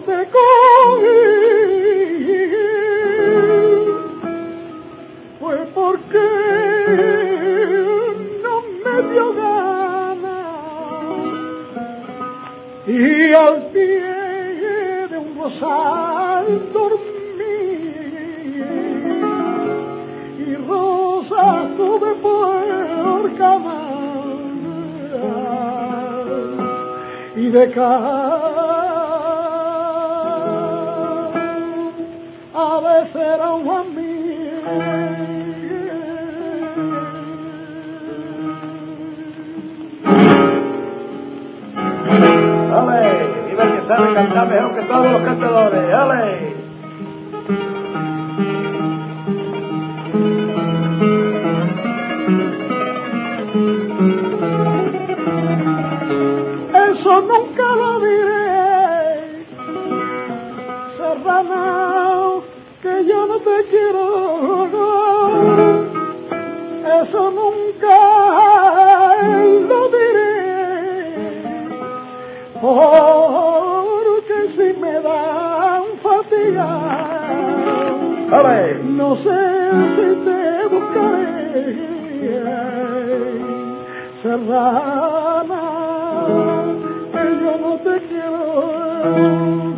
te cogí fue porque no me dio gana y al pie de un rosal dormí y rosas tuve por cama y de a veces era un amigo. ¡Ale! Viva el que sabe cantar mejor que todos los cantadores. ¡Ale! Eso nunca lo diré, Serrana, que yo no te quiero, no. Eso nunca lo diré, porque si me dan fatiga, no sé si te buscaré, Serrana, que yo no te quiero.